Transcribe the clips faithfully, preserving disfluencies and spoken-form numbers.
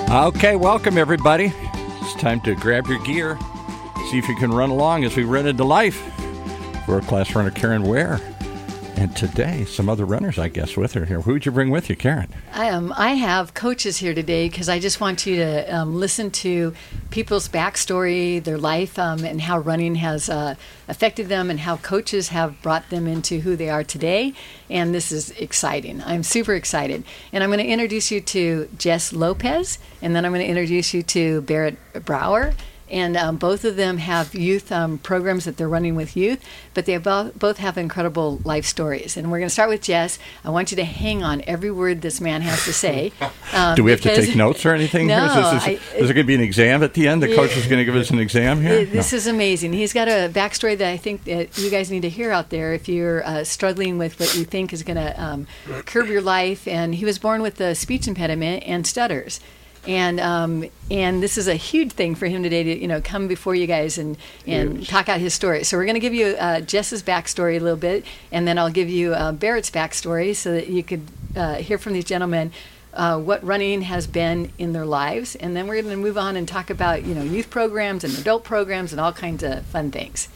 Okay, welcome everybody. It's time to grab your gear, see if you can run along as we run into life. World-class runner Karen Ware. And today, some other runners, I guess, with her here. Who would you bring with you, Karen? I, um, I have coaches here today because I just want you to um, listen to people's backstory, their life, um, and how running has uh, affected them and how coaches have brought them into who they are today. And this is exciting. I'm super excited. And I'm going to introduce you to Jess Lopez, and then I'm going to introduce you to Barrett Brower. And um, both of them have youth um, programs that they're running with youth, but they both, both have incredible life stories. And we're going to start with Jess. I want you to hang on every word this man has to say. Um, Do we have to take notes or anything? No. Is, this, is, I, is there going to be an exam at the end? The coach is going to give us an exam here? This no. is amazing. He's got a backstory that I think that you guys need to hear out there if you're uh, struggling with what you think is going to um, curb your life. And he was born with a speech impediment and stutters. And um, and this is a huge thing for him today to you know come before you guys and, and talk out his story. So we're going to give you uh, Jess's backstory a little bit, and then I'll give you uh, Barrett's backstory so that you could uh, hear from these gentlemen uh, what running has been in their lives, and then we're going to move on and talk about you know youth programs and adult programs and all kinds of fun things.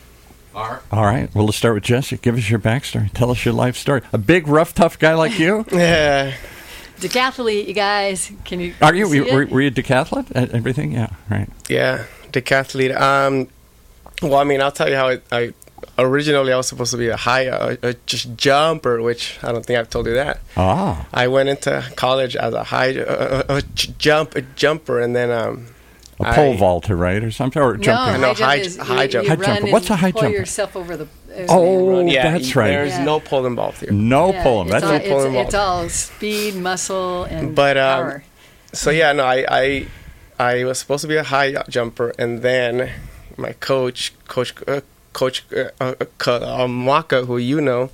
All right. All right. Well, let's start with Jesse. Give us your backstory. Tell us your life story. A big, rough, tough guy like you? Yeah. Decathlete, you guys. Can you? Are you? See Were, it? were you a decathlete? and Everything? Yeah. Right. Yeah, decathlete. Um, well, I mean, I'll tell you how it, I originally I was supposed to be a high, uh, a just jumper, which I don't think I've told you that. Ah. I went into college as a high, uh, a jump, a jumper, and then um, A pole I, vaulter, right, or something, or No, jumper? No, high, high- jump is high you, jump. You High run jumper. and What's a high pull jumper? yourself over the. uh, Oh, yeah, that's right. There's Yeah. no pole involved here. No yeah, pulling. It's That's all, a no pulling it's, it's involved. all speed, muscle, and But um, power. so yeah, no, I, I I was supposed to be a high jumper, and then my coach, coach, uh, coach uh, uh, uh, Maka, who you know.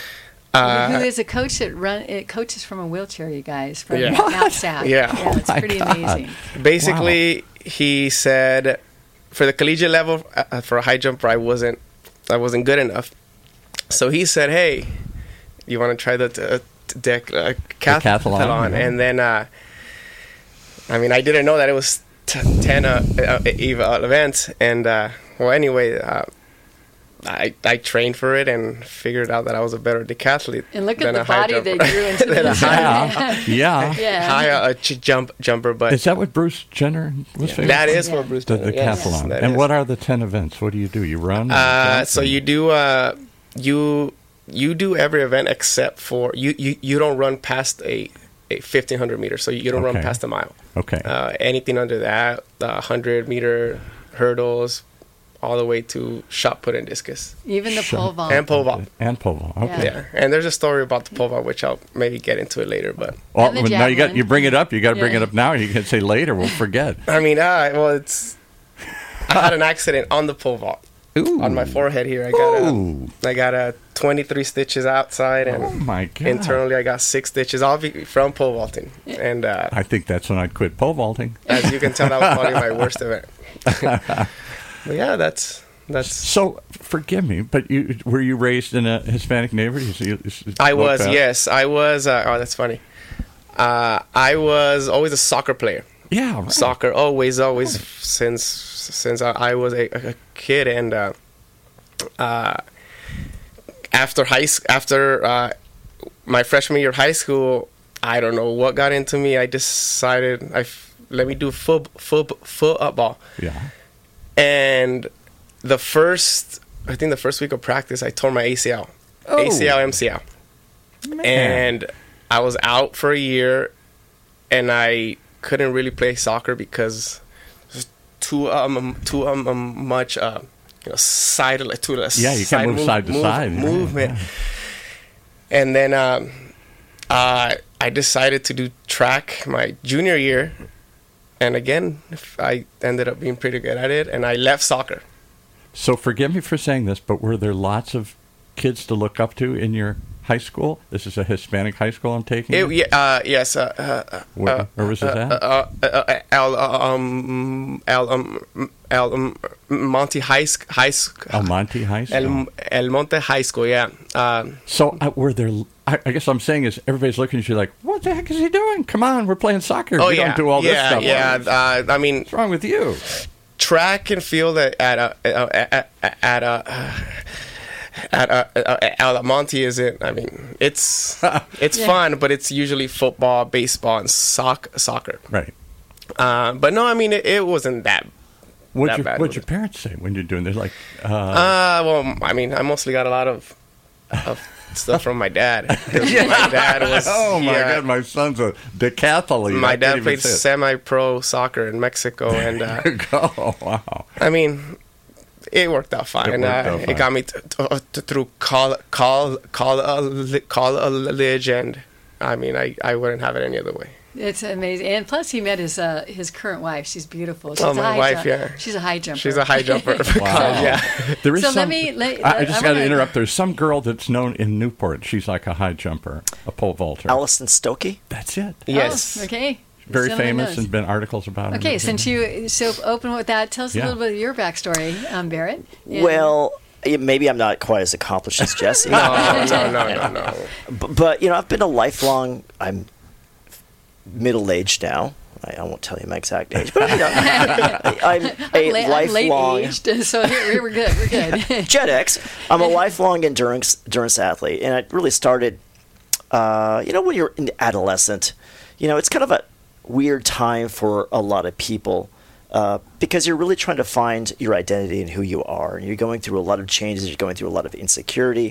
Uh, Who is a coach that run? It coaches from a wheelchair, you guys, from Yeah. Mount South. Yeah. yeah, Oh it's my pretty God. amazing. Basically, he said for the collegiate level, uh, for a high jumper, I wasn't, I wasn't good enough. So he said, "Hey, you want to try the uh, dec- uh, decathlon?" Decathlon, yeah. And then, uh, I mean, I didn't know that it was t- ten uh, uh, EVA events. And uh, well, anyway, uh, I I trained for it and figured out that I was a better decathlete. And look at than the a high body jumper. they grew into Than a this. high, Yeah. Yeah. yeah. high uh, ch- jump jumper, but Is that what Bruce Jenner was famous that for? is Yeah. what Bruce The did. Yes, decathlon. that And is. what are the ten events? What do you do? You run? or Uh, jump so or- you do uh, you you do every event except for you you, you don't run past a, a fifteen hundred meters, so you don't run Okay. past a mile. Okay. Uh, anything under that, the one hundred meter hurdles, all the way to shot put and discus Even the Shut- pole vault. and pole vault. And pole vault. Okay. Yeah. Yeah, and there's a story about the pole vault which I'll maybe get into it later. But Well, And the well, now you got javelin. you bring it up. You got to bring Yeah. it up now. You can say later. We'll forget. I mean, uh, well, it's I had an accident on the pole vault. Ooh. On my forehead here, I got Ooh. a, I got a twenty-three stitches outside, and Oh my God. internally I got six stitches, all be- from pole vaulting. And uh, I think that's when I'd quit pole vaulting. as you can tell, that was probably my worst event. But yeah, that's that's. So forgive me, but you were you raised in a Hispanic neighborhood? Is- is- is- I was Lopez? yes, I was. Uh, oh, that's funny. Uh, I was always a soccer player. Yeah. Right. Soccer, always, always since since I, I was a, a kid, and uh, uh, after high s- after uh, my freshman year of high school, I don't know what got into me. I decided I f- let me do foot foot football, Yeah. and the first I think the first week of practice, I tore my A C L, Oh. A C L, M C L, Man. and I was out for a year, and I couldn't really play soccer because there's too um too um, um much uh you know side to the Yeah, you can't move side to side. Yeah, movement. yeah. And then um, uh, I decided to do track my junior year, and again I ended up being pretty good at it, and I left soccer. So forgive me for saying this, but were there lots of kids to look up to in your high school? This is a Hispanic high school I'm taking. It, yeah, uh, yes. Uh, uh, Where, uh, where was this uh, at? uh, uh, uh, El, uh, um, El, um, El um, Monte High School. High School. El Monte High School. El, El Monte High School, yeah. Um, so uh, were there I, I guess what I'm saying is everybody's looking at you like, what the heck is he doing? Come on, we're playing soccer. Oh we yeah, don't do all this yeah, stuff. yeah. Uh, I mean, what's wrong with you? Track and field at at a at a, at a at a, at Monty isn't. I mean, it's it's Yeah. fun, but it's usually football, baseball, and soc- soccer. Right. Uh, but no, I mean, it, it wasn't that. What'd, That your, bad what'd with your it. parents say when you're doing? They're like, uh, Uh, well, I mean, I mostly got a lot of of stuff from my dad. 'Cause My dad was. oh my yeah, God, my son's a decathlete. I My can't dad even played say it. semi-pro soccer in Mexico, and uh, Oh wow. I mean, it worked out fine. It It, worked uh, out fine. it got me t- t- t- through call, call, call, uh, college, and I mean, I, I wouldn't have it any other way. It's amazing, and plus he met his uh, his current wife. She's beautiful. She's Oh, a my high wife, jump- yeah. She's a high jumper. She's a high jumper. for Wow. college, yeah. There is So let some, me- let- I, I I just got to wanna- interrupt. There's some girl that's known in Newport. She's like a high jumper, a pole vaulter. Allison Stokey. That's it. Yes. Oh, okay. Very Someone famous knows. and been articles about her. Okay, and since everything. you so open with that, tell us Yeah. a little bit of your backstory, um, Barrett. And- Well, eh, maybe I'm not quite as accomplished as Jesse. No, no, no, no, no. But, but you know, I've been a lifelong. I'm middle aged now. I, I won't tell you my exact age, but you know, I, I'm a I'm, la- I'm late lifelong aged, so here, we're good. We're good. Gen X. I'm a lifelong endurance endurance athlete, and it really started. Uh, you know, when you're an adolescent, you know, it's kind of a weird time for a lot of people. Uh, because you're really trying to find your identity and who you are. And you're going through a lot of changes. You're going through a lot of insecurity.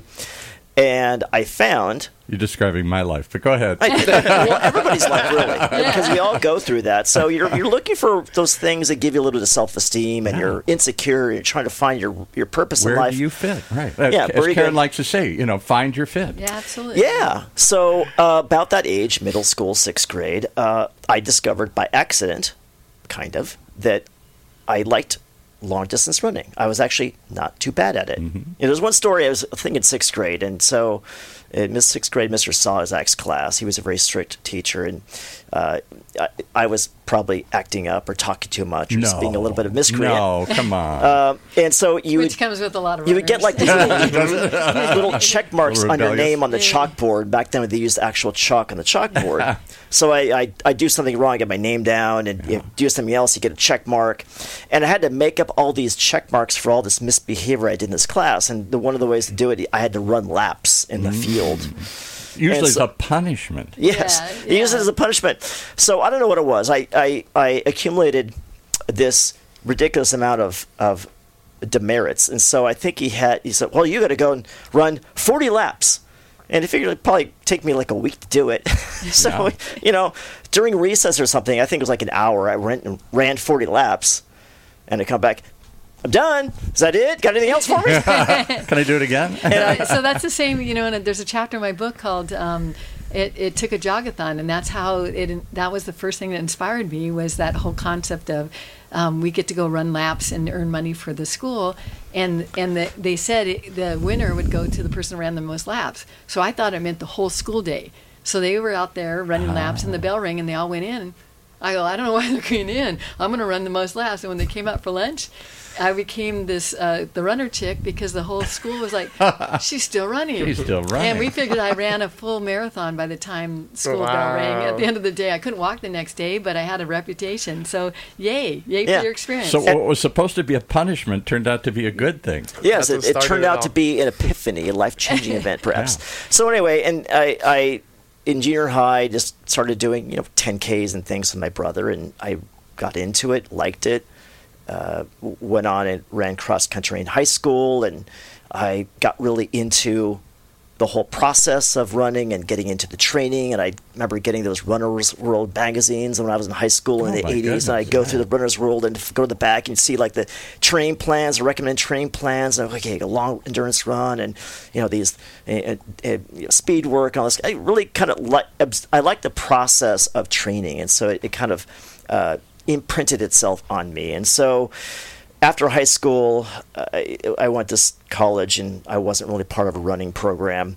And I found You're describing my life, but go ahead. I, well, everybody's life, really, because we all go through that. So you're you're looking for those things that give you a little bit of self-esteem, and Yeah. you're insecure. You're trying to find your your purpose Where in life. do you fit? Right. As, Yeah, as very Karen good. likes to say, you know, find your fit. Yeah, absolutely. Yeah. So uh, about that age, middle school, sixth grade, uh, I discovered by accident, kind of, that I liked long distance running. I was actually not too bad at it. Mm-hmm. You know, there was one story I was thinking sixth grade, and so in Miss sixth grade, Mister Salazak's class, he was a very strict teacher, and uh, I, I was probably acting up or talking too much, or just No. being a little bit of miscreant. No, come on. Uh, and so you Which would comes with a lot of you would get like runners. these little, little check marks Little on your rebellious. name on the chalkboard. Back then, they used actual chalk on the chalkboard. So I, I I do something wrong, I get my name down, and you do something else, you get a check mark. And I had to make up all these check marks for all this misbehavior I did in this class. And the, one of the ways to do it, I had to run laps in the field. Usually and it's so- a punishment. Yes, Yeah, he used it yeah. as a punishment. So I don't know what it was. I, I, I accumulated this ridiculous amount of, of demerits, and so I think he had. He said, "Well, you got to go and run forty laps," and I figured it'd probably take me like a week to do it. so Yeah. you know, during recess or something, I think it was like an hour. I went and ran forty laps, and I come back. I'm done. Is that it? Got anything else for me? Can I do it again? Uh, so that's the same, you know, and there's a chapter in my book called um, it, it Took a Jogathon, and that's how it, that was the first thing that inspired me, was that whole concept of um, we get to go run laps and earn money for the school, and and the, they said it, the winner would go to the person who ran the most laps. So I thought it meant the whole school day. So they were out there running laps, and the bell rang, and they all went in. I go, I don't know why they're going in. I'm going to run the most laps. And when they came out for lunch, I became this uh, the runner chick, because the whole school was like, she's still running. She's still running. And we figured I ran a full marathon by the time school bell rang. At the end of the day, I couldn't walk the next day, but I had a reputation. So yay, yay Yeah. for your experience. So what was supposed to be a punishment turned out to be a good thing. Yes, That's it, what it started turned it out all. to be an epiphany, a life-changing event, perhaps. So anyway, and I, I, in junior high, just started doing, you know, ten Ks and things with my brother, and I got into it, liked it, uh, w- went on and ran cross-country in high school, and I got really into the whole process of running and getting into the training. And I remember getting those Runner's World magazines when I was in high school in Oh, the my eighties. And I'd goodness, go yeah. through the Runner's World and f- go to the back and see like the training plans, the recommended training plans. And okay, a long endurance run, and you know these uh, uh, uh, you know, speed work and all this. I really kind of like I like the process of training, and so it, it kind of uh, imprinted itself on me. And so after high school, I, I went to s- college, and I wasn't really part of a running program.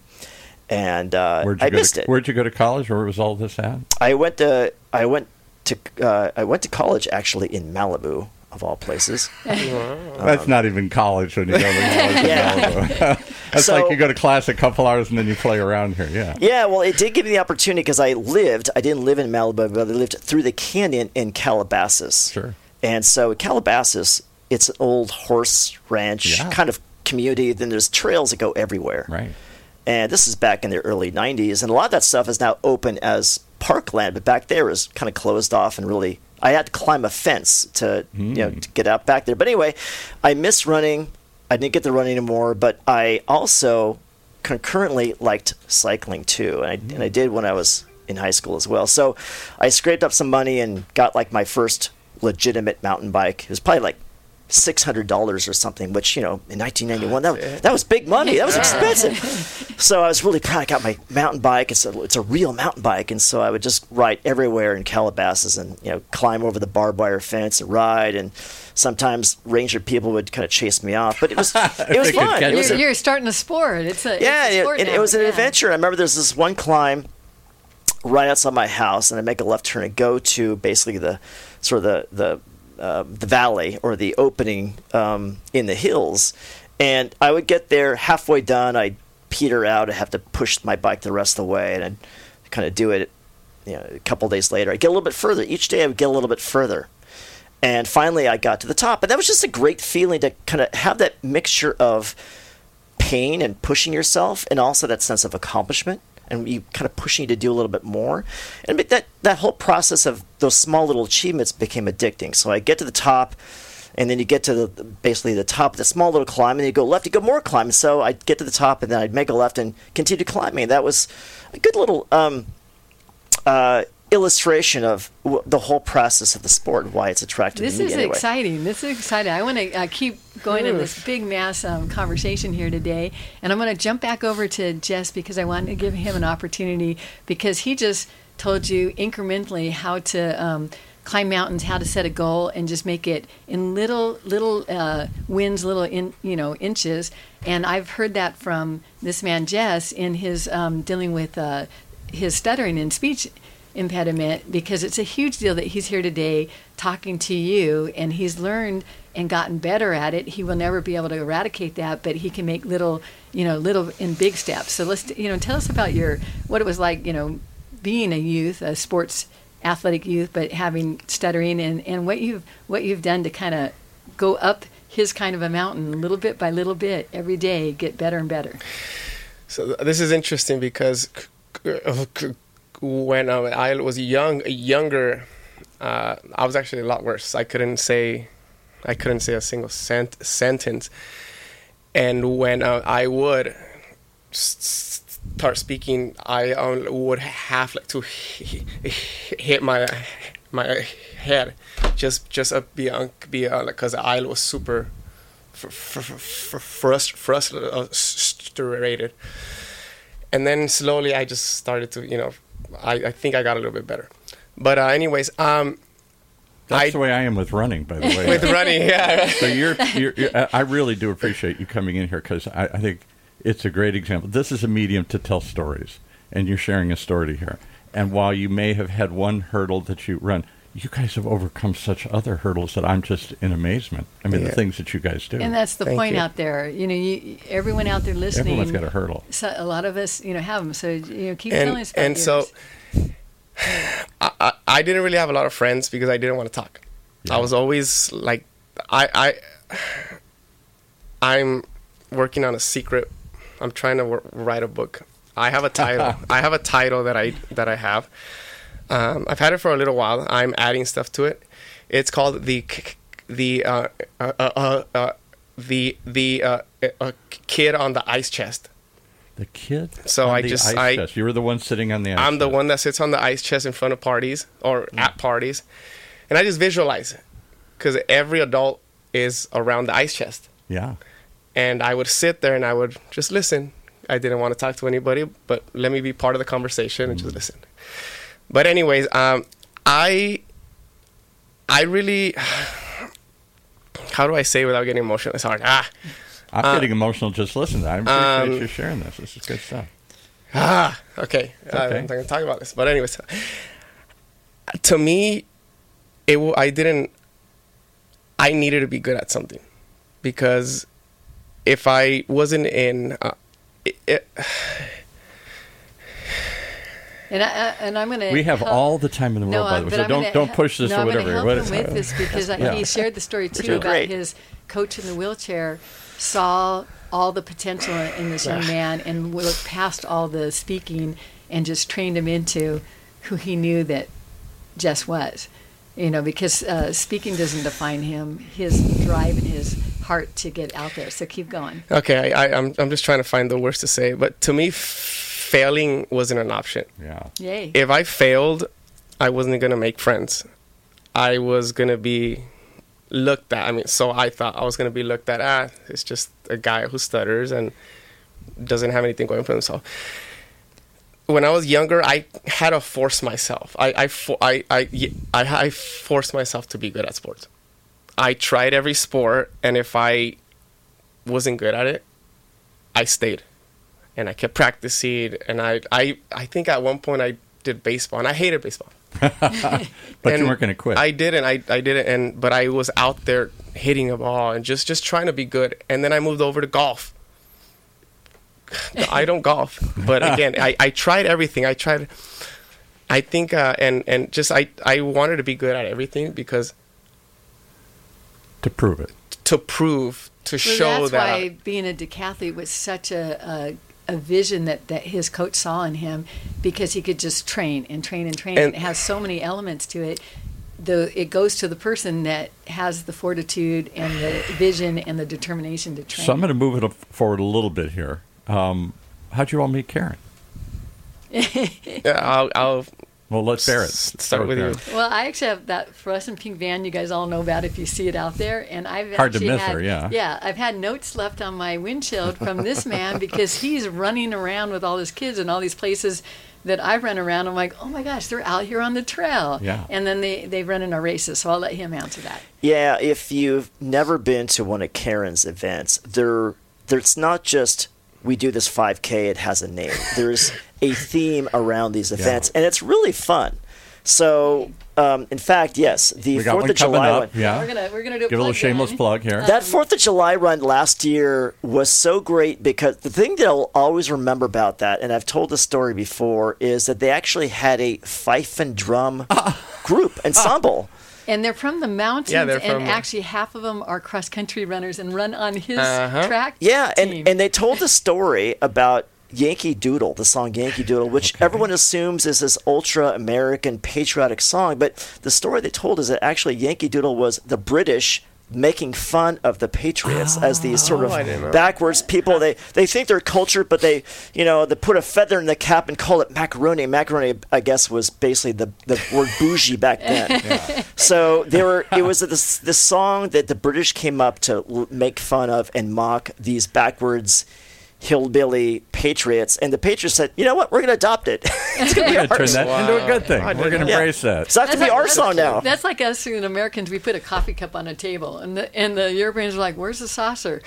And uh, Where'd you I go missed to, it. Where'd you go to college? Where was all this at? I went to I went to uh, I went to college actually in Malibu, of all places. That's not even college when you go to college. in Yeah. Malibu. That's So- like you go to class a couple hours and then you play around here. Yeah. Yeah, well, it did give me the opportunity because I lived, I didn't live in Malibu, but I lived through the canyon in Calabasas. Sure. And so Calabasas, it's an old horse ranch Yeah. kind of community. Then there's trails that go everywhere. Right. And this is back in the early nineties. And a lot of that stuff is now open as parkland. But back there was kind of closed off and really, I had to climb a fence to, you know, to get out back there. But anyway, I missed running. I didn't get to run anymore. But I also concurrently liked cycling too. And I, and I did when I was in high school as well. So I scraped up some money and got like my first legitimate mountain bike. It was probably like six hundred dollars or something, which, you know, in nineteen ninety-one, that, that was big money. That was expensive. So I was really proud. I got my mountain bike. It's a, it's a real mountain bike. And so I would just ride everywhere in Calabasas and, you know, climb over the barbed wire fence and ride. And sometimes ranger people would kind of chase me off. But it was it was They could fun. catch It was You're, a, you're starting a sport. It's a yeah, it's a it, sport it, now. it was an Yeah. adventure. I remember there's this one climb right outside my house, and I make a left turn and go to basically the sort of the the uh, the valley or the opening um, in the hills. And I would get there halfway done. I'd peter out. I'd have to push my bike the rest of the way, and I'd kind of do it. You know, a couple days later, I'd get a little bit further. Each day, I would get a little bit further. And finally, I got to the top, and that was just a great feeling to kind of have that mixture of pain and pushing yourself, and also that sense of accomplishment, and you kind of pushing you to do a little bit more. And that that whole process of those small little achievements became addicting. So I get to the top, and then you get to the, basically the top of the small little climb, and you go left, you go more climb. So I'd get to the top, and then I'd make a left and continue climbing. That was a good little um, uh, illustration of w- the whole process of the sport and why it's attractive This to me is anyway. exciting. This is exciting. I want to uh, keep going in this big mass um, conversation here today, and I'm going to jump back over to Jess because I want to give him an opportunity because he just told you incrementally how to um, climb mountains, how to set a goal, and just make it in little little uh, wins, little in you know inches. And I've heard that from this man Jess in his um, dealing with uh, his stuttering and speech impediment, because it's a huge deal that he's here today talking to you, and he's learned and gotten better at it. He will never be able to eradicate that, but he can make little, you know, little and big steps. So let's, you know, tell us about your, what it was like, you know, being a youth, a sports athletic youth, but having stuttering, and, and what you've, what you've done to kind of go up his kind of a mountain little bit by little bit every day, get better and better. So th- this is interesting because when uh, I was young, younger, uh, I was actually a lot worse. I couldn't say, I couldn't say a single sent- sentence. And when uh, I would s- start speaking, I um, would have like to hit my my head, just just uh, be uh, be uh, because I was super fr- fr- fr- frust- frustrated. And then slowly I just started to, you know, I, I think I got a little bit better. But uh, anyways, um, That's I, the way I am with running, by the way. with running, yeah. So you're, you're, you're, I really do appreciate you coming in here because I, I think it's a great example. This is a medium to tell stories, and you're sharing a story here. And while you may have had one hurdle that you run, you guys have overcome such other hurdles that I'm just in amazement. I mean, Yeah. the things that you guys do. And that's the Thank point you. out there. You know, you, everyone out there listening. Everyone's got a hurdle. So a lot of us, you know, have them. So you know, keep And telling us about and so yours. I, I I didn't really have a lot of friends because I didn't want to talk. Yeah. I was always like, I I I'm working on a secret. I'm trying to wor- write a book. I have a title. I have a title that I that I have. Um, I've had it for a little while. I'm adding stuff to it. It's called the k- the uh, uh, uh, uh, the the uh, uh, kid on the ice chest. The kid. So on I the just- ice I- chest. You were the one sitting on the ice. I'm the chest. one that sits on the ice chest in front of parties or at parties, and I just visualize it because every adult is around the ice chest, Yeah. and I would sit there and I would just listen. I didn't want to talk to anybody, but let me be part of the conversation and just listen. But anyways, um, I, I really, how do I say without getting emotional? It's hard. Ah, I'm Uh, getting emotional just listening. I appreciate um, you sharing this. This is good stuff. ah. Okay, okay. I'm not gonna talk about this. But anyways, to me, it. W- I didn't. I needed to be good at something, because if I wasn't in uh, it, it, And, I, and I'm going to. We have help, all the time in the world, no, by the way. but So I'm don't gonna, don't push this no, or I'm whatever. I'm What going to is- help him with this because Yeah. he shared the story too doing about great. his coach in the wheelchair saw all the potential in this young man and looked past all the speaking and just trained him into who he knew that Jess was. You know, because uh, speaking doesn't define him, his drive and his heart to get out there. So keep going. Okay, I, I, I'm I'm just trying to find the words to say, but to me, f- failing wasn't an option. Yeah. Yay. If I failed, I wasn't gonna make friends. I was gonna be looked at. I mean, so I thought I was gonna be looked at. Ah, it's just a guy who stutters and doesn't have anything going for himself. When I was younger, I had to force myself. I I, fo- I, I, I, I forced myself to be good at sports. I tried every sport, and if I wasn't good at it, I stayed. And I kept practicing, and I, I, I think at one point I did baseball, and I hated baseball. But And you weren't going to quit. I didn't. I, I didn't. And but I was out there hitting a ball and just, just trying to be good. And then I moved over to golf. I don't golf, but again, I, I tried everything. I tried. I think, uh, and and just I, I wanted to be good at everything because to prove it. to prove to Well, show that's that. why being a decathlete was such a, a a vision that, that his coach saw in him, because he could just train and train and train. And- And it has so many elements to it. The it goes to the person that has the fortitude and the vision and the determination to train. So I'm going to move it forward a little bit here. Um, how'd you all meet Karen? Yeah, I'll, I'll Well, let's bear it. s- start with you. Karen. Well, I actually have that fluorescent pink van you guys all know about if you see it out there, and I've Hard to actually miss had, her, yeah. yeah, I've had notes left on my windshield from this man because he's running around with all his kids in all these places that I run around. I'm like, oh my gosh, they're out here on the trail, Yeah. and then they they run in our races. So I'll let him answer that. Yeah, if you've never been to one of Karen's events, there, there's not just we do this five K, it has a name. There's a theme around these events, and it's really fun. So, um, in fact, yes, the We got Fourth one of coming July up. one. Yeah. We're gonna we're gonna do a Give a little plug shameless then. plug here. That Fourth of July run last year was so great because the thing that I'll always remember about that, and I've told this story before, is that they actually had a fife and drum group ensemble. And they're from the mountains, Yeah, they're and from- actually half of them are cross country runners and run on his Uh-huh. track. Yeah, team. and, and they told the story about Yankee Doodle, the song Yankee Doodle, which everyone assumes is this ultra American patriotic song. But the story they told is that actually Yankee Doodle was the British making fun of the Patriots as these sort Oh, I didn't know. of backwards people. They they think they're cultured, but they you know they put a feather in the cap and call it macaroni. Macaroni, I guess, was basically the, the word bougie back then. So they were. It was this this song that the British came up to l- make fun of and mock these backwards hillbilly patriots, and the Patriots said, "You know what? We're going to adopt it. It's going to be We're going to turn ours." that Wow. into a good thing. I We're didn't going to know. embrace that. So that could be our song now. That's like us and Americans. We put a coffee cup on a table, and the and the Europeans are like, "Where's the saucer?"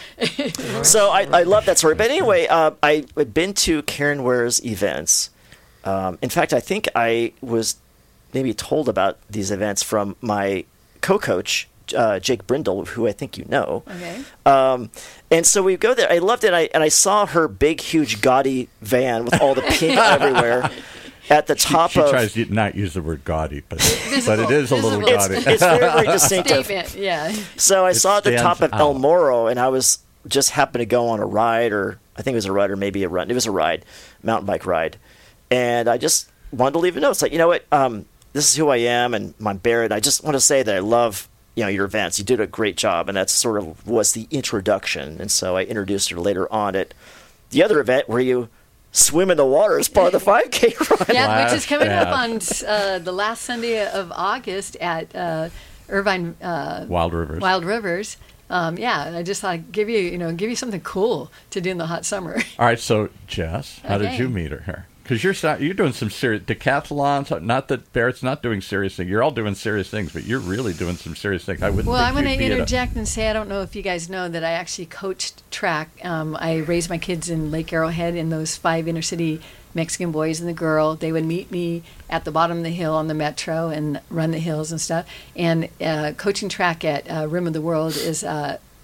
So I, I love that story. But anyway, uh, I had been to Karen Ware's events. Um, in fact, I think I was maybe told about these events from my co-coach, uh, Jake Brindle, who I think you know. Okay. Um, and so we go there. I loved it. I, and I saw her big, huge, gaudy van with all the pink everywhere at the top She of. tries to not use the word gaudy, but, but it is a little Visible. gaudy. It's, it's very, very distinctive. Statement. Yeah. So I saw at the stands top of El out. Moro, and I was just happened to go on a ride, or I think it was a ride, or maybe a run. It was a ride, mountain bike ride, and I just wanted to leave a note. It's like, you know what, um, this is who I am, and I'm Barrett. I just want to say that I love you know your events. You did a great job, and that sort of was the introduction. And so I introduced her later on at the other event where you swim in the water as part of the five K run. Yeah, which Last is coming up pass. on uh, the last Sunday of August at uh, Irvine uh, Wild Rivers. Wild Rivers. Um, yeah, and I just thought I'd give you, you know, give you something cool to do in the hot summer. All right, so Jess, how did Okay. you meet her here? Because you're so- you're doing some serious decathlons. Not that Barrett's not doing serious things. You're all doing serious things, but you're really doing some serious things. I wouldn't. Well, I'm think going you'd to be at a- interject and say I don't know if you guys know that I actually coached track. Um, I raised my kids in Lake Arrowhead, and those five inner city Mexican boys and the girl, they would meet me at the bottom of the hill on the metro and run the hills and stuff. And uh, coaching track at uh, Rim of the World is uh,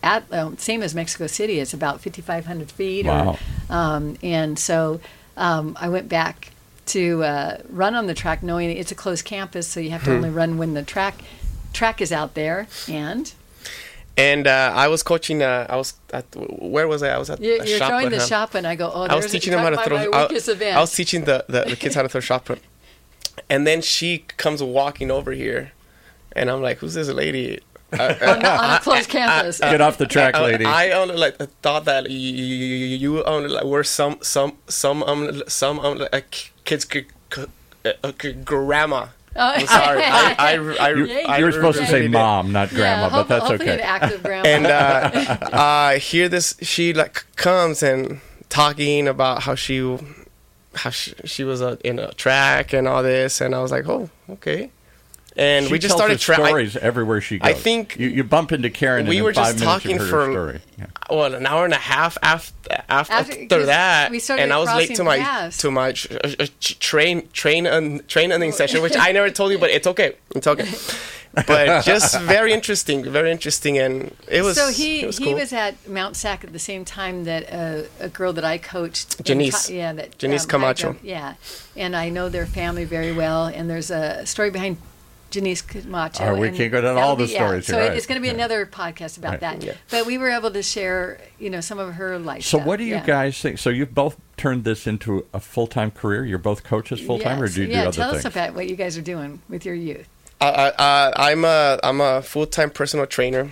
at um, same as Mexico City. It's about fifty-five hundred feet. Wow. Or, um, and so um, I went back to uh, run on the track, knowing it's a closed campus, so you have to Hmm. only run when the track track is out there. And And uh, I was coaching. Uh, I was at where was I? I was at you, a you're shot throwing put, the um, shot, and I go, oh, I was there's teaching a, them how to my, throw. my I, weakest event. I was teaching the, the, the kids how to throw shot put, and then she comes walking over here, and I'm like, "Who's this lady?" Uh, on, the, on a closed campus. Get off the track, I, lady. I only like thought that you, you, you only like were some some some um some um like, kids could, could, uh, could grandma. I'm sorry. I, I, I, you, I, you were supposed to say really did. mom, not grandma, yeah, but hope- that's hopefully okay. an active grandma. And uh, I hear this. She like comes and talking about how she, how she, she was uh, in a track and all this, and I was like, oh, okay. And She we just tells started her trying. stories everywhere she goes. I think you, you bump into Karen. we and were in five just minutes talking you've heard for her story. Yeah. well an hour and a half after after, After- after 'cause that, we started and I was late crossing to my paths. to my uh, uh, train train and train ending session, which I never told you, but it's okay, it's okay. But just very interesting, very interesting, and it was. so he it was he cool. was at Mount Sac at the same time that uh, a girl that I coached, in Janice. Ti- yeah, that Janice um, Camacho. I- yeah, and I know their family very well. And there's a story behind Janice Camacho. Oh, we and can't go down that'll all the be- yeah, stories So here, it- right. it's going to be Yeah. another podcast about Right. that. Yeah. But we were able to share, you know, some of her life. So stuff. what do you Yeah. guys think? So you've both turned this into a full-time career? You're both coaches full-time, or Yes. do you yeah, do other tell things? us about what you guys are doing with your youth. Uh, uh, uh, I'm a I'm a full time personal trainer,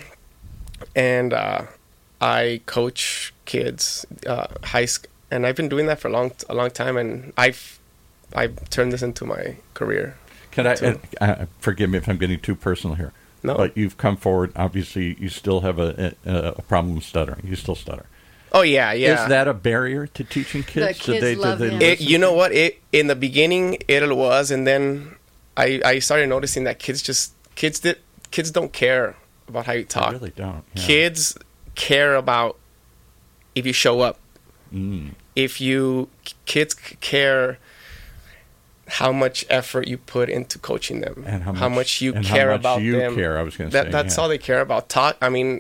and uh, I coach kids uh, high school, and I've been doing that for a long a long time, and I've I've turned this into my career. Can I, So- uh, uh, forgive me if I'm getting too personal here, No. but you've come forward, obviously you still have a, a, a problem stuttering. You still stutter. Oh yeah, yeah. Is that a barrier to teaching kids? The Do kids they, do love they him. It, listen you to- know what? It in the beginning it was, and then I I started noticing that kids just kids did kids don't care about how you They talk. really don't. Yeah. Kids care about if you show up. Mm. If you kids c- care how much effort you put into coaching them, And how much- you and how care much about you them. care, I was gonna that, say, That's yeah. all they care about. Talk. I mean,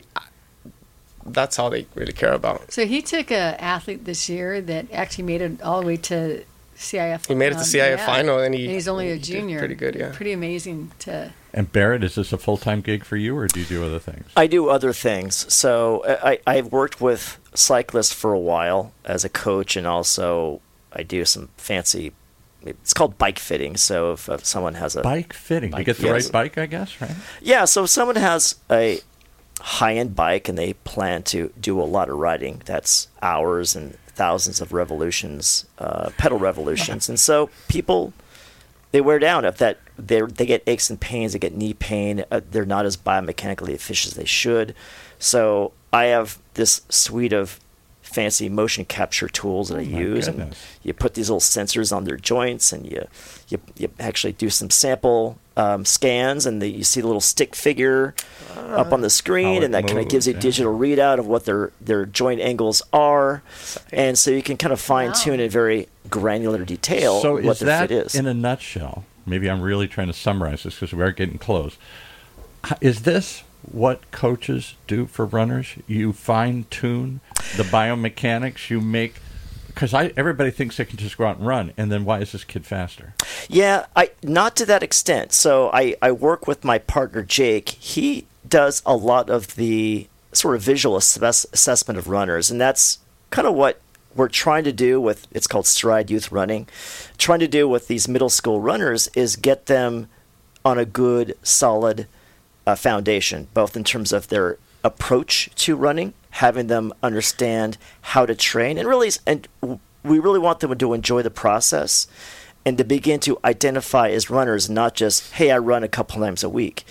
that's all they really care about. So he took a athlete this year that actually made it all the way to C I F. He made it to um, C I F yeah. final, and he And he's only a he did junior. Pretty good, yeah. Pretty amazing to. And Barrett, is this a full-time gig for you, or do you do other things? I do other things. So I, I've worked with cyclists for a while as a coach, and also I do some fancy. It's called bike fitting. So if, if someone has a Bike fitting. to Bike get the fitting. right bike, I guess, right? yeah, so if someone has a high-end bike and they plan to do a lot of riding, that's hours and thousands of revolutions, uh, pedal revolutions, and so people they wear down. If that they they get aches and pains, they get knee pain. Uh, they're not as biomechanically efficient as they should. So I have this suite of fancy motion capture tools that I Oh, my use, and goodness. you put these little sensors on their joints, and you you, you actually do some sample um, scans, and the, you see the little stick figure up on the screen, How it and that kind of moves, gives you yeah. digital readout of what their their joint angles are, and so you can kind of fine tune in very granular detail So what is their that, fit is. in a nutshell, maybe I'm really trying to summarize this because we are getting close. H- Is this what coaches do for runners? You fine-tune the biomechanics, you make... Because I everybody thinks they can just go out and run, and then why is this kid faster? Yeah, I not to that extent. So I, I work with my partner Jake. He does a lot of the sort of visual assess- assessment of runners, and that's kind of what we're trying to do with, it's called Stride Youth Running, trying to do with these middle school runners is get them on a good, solid uh, foundation, both in terms of their approach to running, having them understand how to train, and really, and we really want them to enjoy the process and to begin to identify as runners, not just, hey, I run a couple times a week.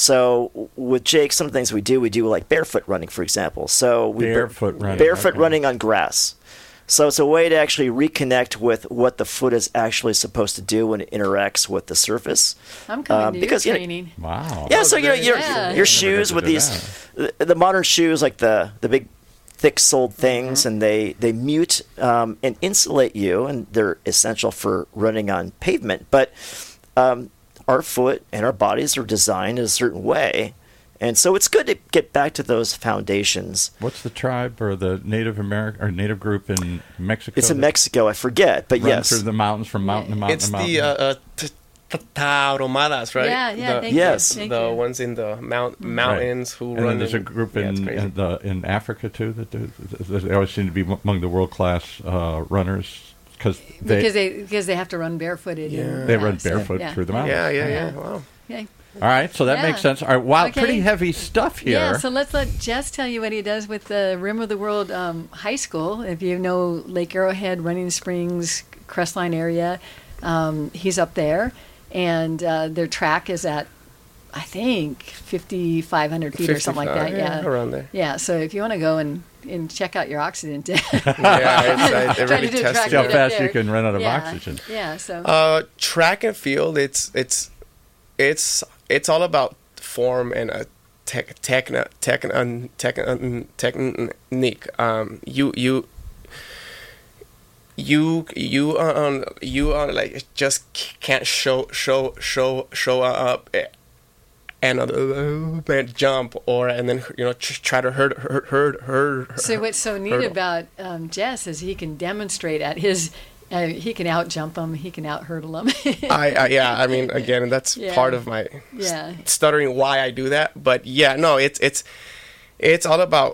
So with Jake, some of the things we do, we do like barefoot running, for example. So we Barefoot running, barefoot okay. running on grass. So it's a way to actually reconnect with what the foot is actually supposed to do when it interacts with the surface. I'm coming Um, to because, you your know, training. Wow. Yeah, so you know your Yeah. your Never shoes got to with do these the, the modern shoes like the the big thick soled things, and they they mute um, and insulate you, and they're essential for running on pavement. But um, our foot and our bodies are designed in a certain way, And so it's good to get back to those foundations. What's the tribe or the Native American or Native group in Mexico? It's in Mexico, I forget, but run yes. through the mountains from mountain to mountain It's to mountain. the uh, uh, t- t- Tauromadas, right? Yeah, yeah, The, thank Yes. you. Thank the you. ones in the mount mountains who and run. then there's a in- group yeah, it's in crazy. in, the, in Africa too that do, they always seem to be among the world class uh, runners because they because they because they have to run barefooted. Yeah. and- they yeah, run so, barefoot yeah. through the mountains. Yeah, yeah, Yeah. yeah. Wow. Okay. All right, so that Yeah. makes sense. All right, wow, Okay. pretty heavy stuff here. Yeah, so let's let Jess tell you what he does with the Rim of the World um, High School. If you know Lake Arrowhead, Running Springs, Crestline area, um, he's up there, and uh, their track is at, I think, fifty-five hundred feet or something like that. fifty-five, Yeah, around there. Yeah, so if you want to go and, and check out your oxygen tank. Yeah, it's, uh, it Trying really to do tests track See how you. meet up fast there. you can run out of yeah. oxygen. Yeah, so Uh, track and field, it's it's it's it's all about form and a tech techna tech tech technique. Um, you you you you um you uh, like just can't show show show show up and uh, jump or and then you know tr- try to hurt hurt hurt hurt. So what's so neat hurdle. about um, Jess is he can demonstrate at his, uh, he can out jump them, he can out hurdle them. I, I yeah, I mean again that's Yeah. part of my Yeah. st- stuttering why I do that. But yeah, no, it's it's it's all about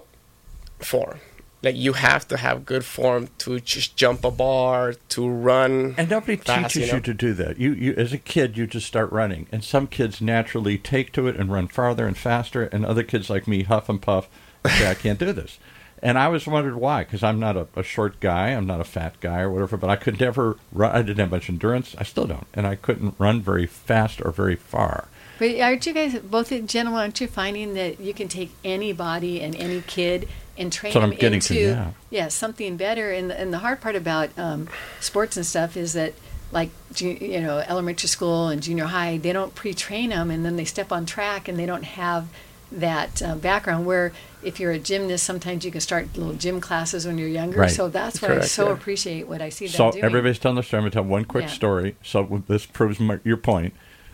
form. Like you have to have good form to just jump a bar, to run. And nobody fast, teaches you know? you to do that. You, you, as a kid, you just start running, and some kids naturally take to it and run farther and faster, and other kids like me huff and puff and say, "I can't do this." And I always wondered why, because I'm not a, a short guy, I'm not a fat guy or whatever, but I could never run. I didn't have much endurance. I still don't, and I couldn't run very fast or very far. But aren't you guys, both gentlemen, aren't you finding that you can take any body and any kid and train That's what them I'm getting to, into yeah. something better? And, and the hard part about um, sports and stuff is that, like, ju- you know, elementary school and junior high, they don't pre-train them, and then they step on track and they don't have that uh, background where if you're a gymnast, sometimes you can start little gym classes when you're younger. Right. So that's what I Correct, so yeah. appreciate what I see them So doing. everybody's telling the story. I'm going to tell one quick Yeah. story. So this proves my, your point.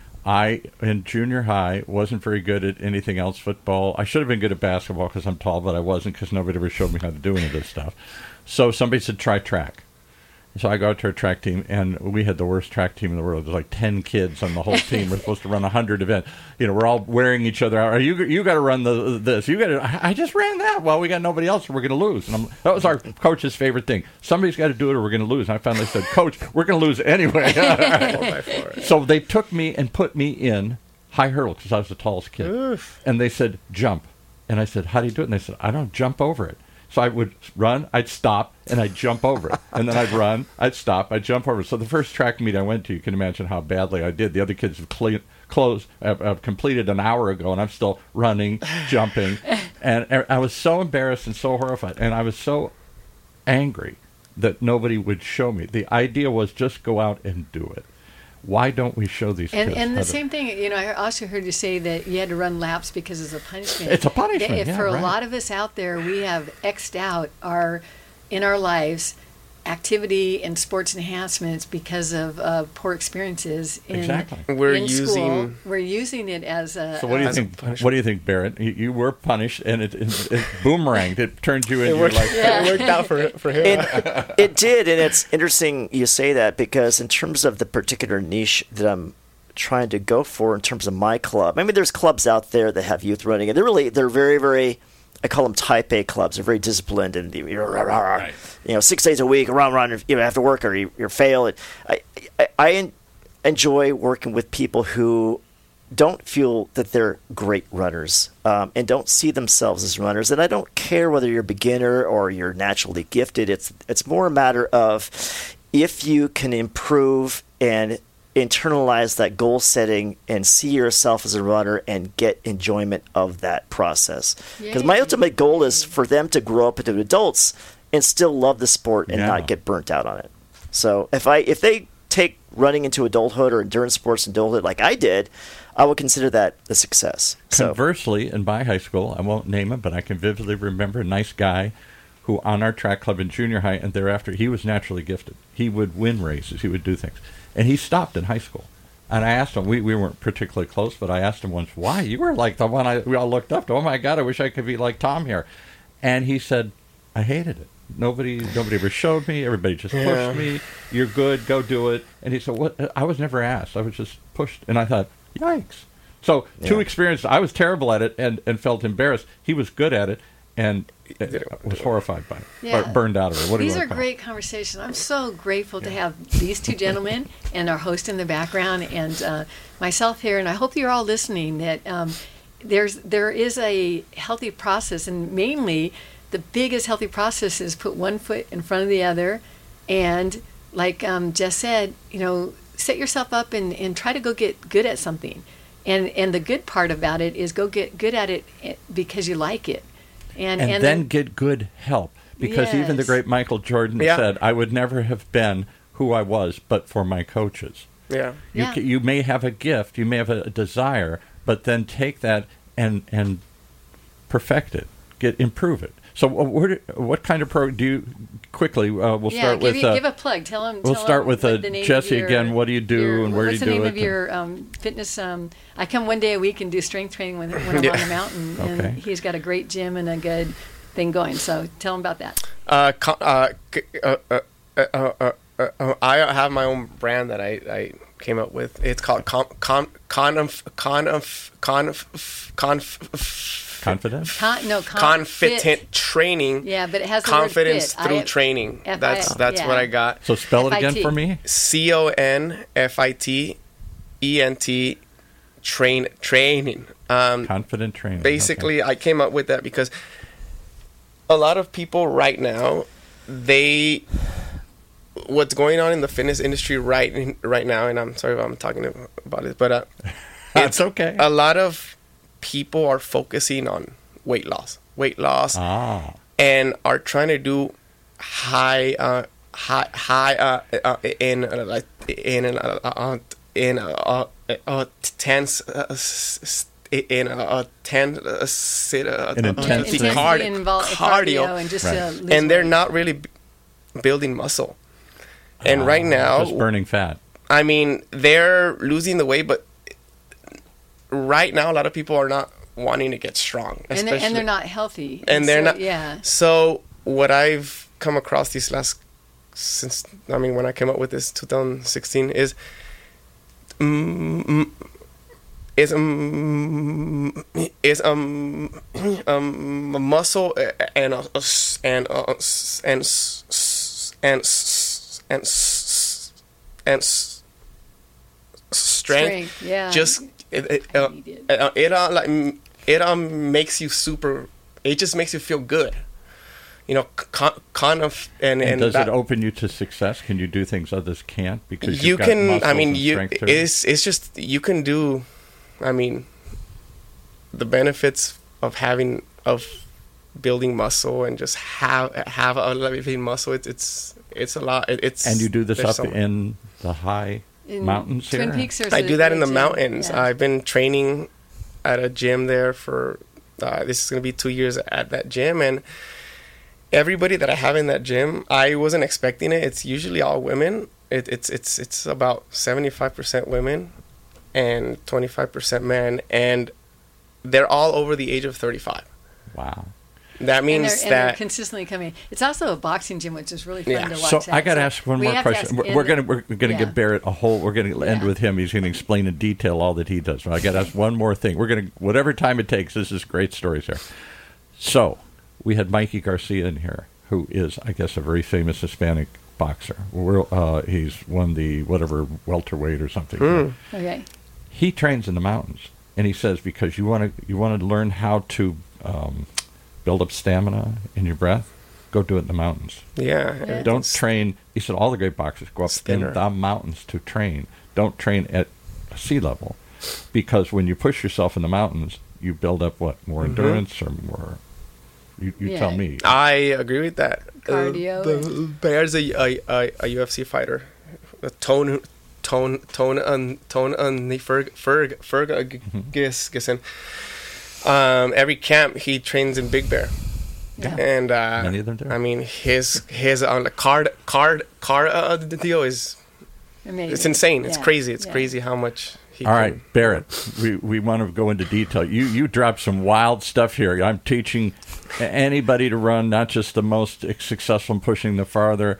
I, in junior high, wasn't very good at anything else, football. I should have been good at basketball because I'm tall, but I wasn't because nobody ever showed me how to do any of this stuff. So somebody said, try track. So I go out to our track team, and we had the worst track team in the world. There's like ten kids on the whole team. We're supposed to run a hundred events. You know, we're all wearing each other out. You you got to run the this. You got to. I I just ran that. Well, we got nobody else. We're going to lose. And I'm, that was our coach's favorite thing. Somebody's got to do it, or we're going to lose. And I finally said, Coach, we're going to lose anyway. four by four. So they took me and put me in high hurdle because I was the tallest kid. Oof. And they said, jump. And I said, how do you do it? And they said, I don't jump over it. So I would run, I'd stop, and I'd jump over it. And then I'd run, I'd stop, I'd jump over it. So the first track meet I went to, you can imagine how badly I did. The other kids have cle- closed, have, have completed an hour ago, and I'm still running, jumping. And I was so embarrassed and so horrified. And I was so angry that nobody would show me. The idea was just go out and do it. Why don't we show these And, kids? and how the to- same thing, you know, I also heard you say that you had to run laps because it's a punishment. It's a punishment, If yeah, for right. a lot of us out there, we have X'd out our, in our lives, activity and sports enhancements because of uh, poor experiences in, Exactly. We're in school. using- We're using it as a. So what do you As a think? punishment. What do you think, Barrett? You, you were punished, and it, it, it boomeranged. It turned you It into worked, like it worked out for for him. It, it did, and it's interesting you say that because in terms of the particular niche that I'm trying to go for in terms of my club, I mean, there's clubs out there that have youth running, and they're really, they're very, very, I call them type A clubs. They're very disciplined, and you know, six days a week, run, run, you know, after work, or you, you fail. And I, I, I en- enjoy working with people who don't feel that they're great runners um, and don't see themselves as runners. And I don't care whether you're a beginner or you're naturally gifted. It's it's more a matter of if you can improve and internalize that goal setting and see yourself as a runner and get enjoyment of that process. Because my Yay. ultimate goal is for them to grow up into adults and still love the sport and Yeah. not get burnt out on it. So if I if they take running into adulthood or endurance sports into adulthood like I did, I would consider that a success. So Conversely, in my high school, I won't name him, but I can vividly remember a nice guy who on our track club in junior high and thereafter, he was naturally gifted. He would win races. He would do things. And he stopped in high school. And I asked him, we, we weren't particularly close, but I asked him once, why? You were like the one I we all looked up to. Oh, my God, I wish I could be like Tom here. And he said, I hated it. Nobody nobody ever showed me. Everybody just pushed Yeah. me. You're good. Go do it. And he said, "What?" I was never asked. I was just pushed. And I thought, yikes. So two Yeah. experiences. I was terrible at it and, and felt embarrassed. He was good at it and uh, was horrified by it. Yeah. Or burned out of it. What do you These are want to call great conversations. I'm so grateful to have these two gentlemen and our host in the background and uh, myself here. And I hope you're all listening that um, there's there is a healthy process, and mainly the biggest healthy process is put one foot in front of the other, and like um, Jess said, you know, set yourself up and, and try to go get good at something. And and the good part about it is go get good at it because you like it. And, and, and then the- get good help. Because even the Yes. great Michael Jordan Yeah. said, I would never have been who I was but for my coaches. Yeah. You, Yeah. ca- you may have a gift, you may have a, a desire, but then take that and and perfect it, get improve it. So, uh, where do, what kind of pro do you quickly? Uh, we'll yeah, start give, with. you, uh, give a plug. Tell them. we'll tell start 'em with, what uh, the name of Jesse your- again. What do you do your- and where do what's you the do name it? of your um, fitness? Um, I come one day a week and do strength training when, when I'm Yeah. on the mountain, and Okay. he's got a great gym and a good thing going. So tell him about that. Uh, con- uh, c- uh, uh, uh, uh, uh, uh, uh, I have my own brand that I, I came up with. It's called Con Con Conf Conf Conf Conf Confidence. Con, no, con- Confident fit. Training. Yeah, but it has the Confidence word fit. through I- training. F I- That's that's yeah. what I got. So spell it F I again T. for me. C O N F I T E N T train training. Um, Confident training. basically, I came up with that because a lot of people right now, they what's going on in the fitness industry right right now, and I'm sorry if I'm talking about it, but uh, That's okay. a lot of people are focusing on weight loss, weight loss, Ah, and are trying to do high, uh, high, high, uh, uh, in uh, like in uh, uh, in uh, uh, uh, tense. Uh, s- s- in a uh, ten uh, sit, uh, An uh, intense Intensity Card- involved cardio, cardio and just Right. uh, lose and they're weight. not really b- building muscle. And right now, just burning fat. I mean, they're losing the weight, but right now, a lot of people are not wanting to get strong, and they're, especially. and they're not healthy. and they're so, not. Yeah. So what I've come across these last since I mean when I came up with this two thousand sixteen is mm, is um is um um a muscle and a, a s- and a, s- and s- and s- and s- and s- strength, Strength, yeah. just it it, uh, need it. uh, it uh, like m- it um makes you super. It just makes you feel good, you know. Con, kind of and, And, and does that, it open you to success? Can you do things others can't because you you've got can. I muscles mean, and you strength too? it's it's just you can do. I mean, the benefits of having of building muscle and just have have a living muscle. It, it's it's a lot. It, it's And you do this there's up so much. in the high In mountains Twin here? Peaks. There's I a do that in the great gym. mountains. Yeah. I've been training at a gym there for uh, this is going to be two years at that gym, and everybody that I have in that gym, I wasn't expecting it. It's usually all women. It, it's it's it's about seventy-five percent women and twenty-five percent men, and they're all over the age of thirty-five. Wow. That And means they're, and they're that consistently coming. It's also a boxing gym, which is really fun Yeah. to watch. So that. I got to So ask one we more have to question. ask We're, in we're the- going to we're going to yeah. give Barrett a whole. We're going to end Yeah. with him. He's going to explain in detail all that he does. So I got to ask one more thing. We're going to whatever time it takes. This is great stories here. So we had Mikey Garcia in here, who is, I guess, a very famous Hispanic boxer. We're, uh, he's won the whatever welterweight or something. Okay. He trains in the mountains, and he says because you want to you want to learn how to um, build up stamina in your breath, go do it in the mountains. yeah, Yeah. Don't it's- train. He said all the great boxers go up Thinner. in the mountains to train. Don't train at sea level, because when you push yourself in the mountains, you build up what more Mm-hmm. endurance or more. You, you Yeah. tell me. I agree with that. Cardio Uh, the, Bear's a, a, a, a U F C fighter. A tone, tone, tone, un, tone, un, Ferg, Ferg, Ferguson. Um, every camp he trains in Big Bear, Yeah. and uh, Many of them do. I mean, his his on the card card card uh, deal is Amazing. it's insane. It's Yeah, crazy. It's yeah. crazy how much he All can- right, Barrett, we, we want to go into detail. You you dropped some wild stuff here. I'm teaching anybody to run, not just the most successful in pushing the farther.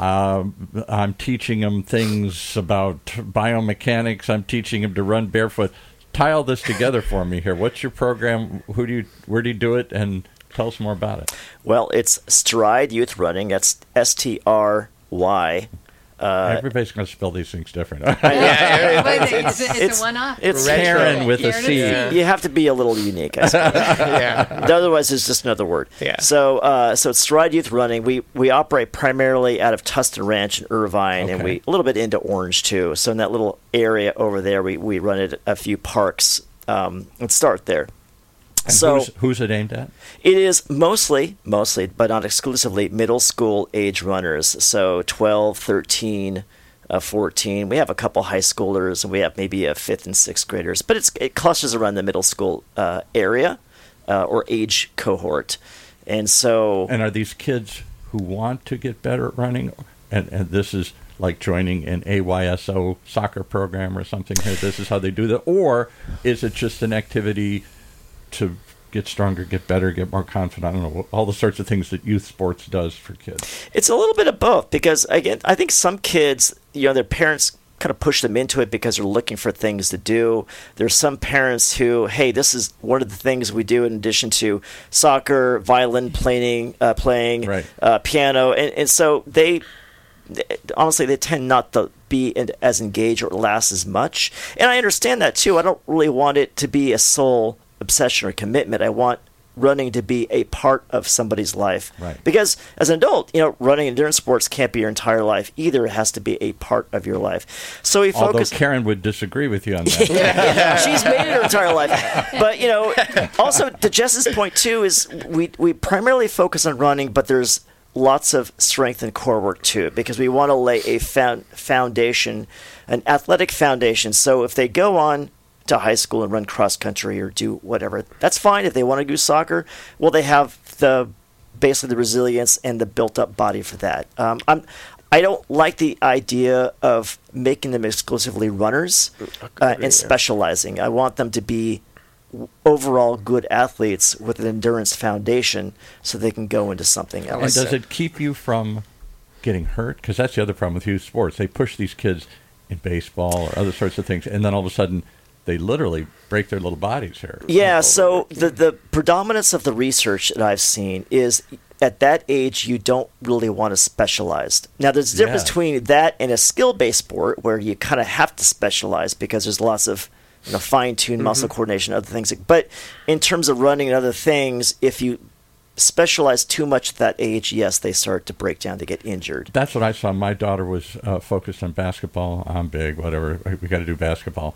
Um, I'm teaching them things about biomechanics. I'm teaching them to run barefoot. Tie all this together for me here. What's your program? Who do you? Where do you do it? And tell us more about it. Well, it's Stride Youth Running. That's S T R Y. Uh, Everybody's going to spell these things different. Yeah, But it's, it's, it's, it's- a one-off. it's Karen with a Karen C. with You have to be a little unique, I suppose. yeah. Otherwise, it's just another word. Yeah. So, uh, so it's Stride Youth Running. We we operate primarily out of Tustin Ranch in Irvine, and Okay. we a little bit into Orange too. So in that little area over there, we we run at a few parks. Um, and start there. And So who's, who's it aimed at? it is mostly, mostly, but not exclusively, middle school age runners. So twelve, thirteen, uh, fourteen. We have a couple high schoolers, and we have maybe a fifth and sixth graders. But it's, it clusters around the middle school uh, area uh, or age cohort. And so, And are these kids who want to get better at running? And, and this is like joining an A Y S O soccer program or something here. This is how they do that. Or is it just an activity to get stronger, get better, get more confident? I don't know, all the sorts of things that youth sports does for kids. it's a little bit of both because, again, I think some kids, you know, their parents kind of push them into it because they're looking for things to do. There's some parents who, hey, this is one of the things we do in addition to soccer, violin playing, uh, playing Right. uh, piano. And, and so they, honestly, they tend not to be in, as engaged or last as much. And I understand that, too. I don't really want it to be a sole obsession or commitment. I want running to be a part of somebody's life. Right. Because as an adult, you know, running endurance sports can't be your entire life either. It has to be a part of your life. So we Although focus. Karen would disagree with you on that. She's made it her entire life. But, you know, also to Jess's point, too, is we, we primarily focus on running, but there's lots of strength and core work, too, because we want to lay a found, foundation, an athletic foundation. So if they go on to high school and run cross country or do whatever, that's fine. If they want to do soccer, well, they have the basically the resilience and the built-up body for that. Um, I'm, I don't like the idea of making them exclusively runners uh, and specializing. I want them to be overall good athletes with an endurance foundation so they can go into something And else. does it keep you from getting hurt? Because that's the other problem with youth sports. They push these kids in baseball or other sorts of things, and then all of a sudden they literally break their little bodies here. Yeah, so the, the predominance of the research that I've seen is at that age you don't really want to specialize. Now, there's a difference Yeah. between that and a skill-based sport where you kind of have to specialize because there's lots of you know, fine-tuned muscle coordination, other things. But in terms of running and other things, if you specialize too much at that age, yes, they start to break down, they get injured. That's what I saw. My daughter was uh, focused on basketball. I'm big, whatever. We got to do basketball.